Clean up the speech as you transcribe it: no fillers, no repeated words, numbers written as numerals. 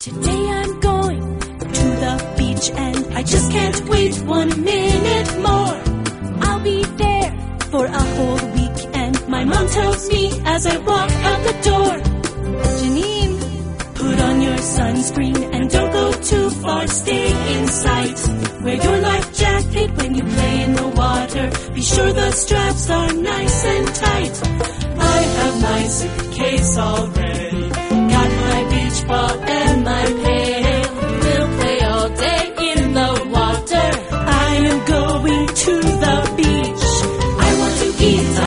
Today I'm going to the beach and I just can't wait 1 minute more. I'll be there for a whole week and my mom tells me as I walk out the door, Janine, put on your sunscreen and don't go too far, stay in sight. Wear your life jacket when you play in the water, be sure the straps are nice and tight. I have my suitcase all ready.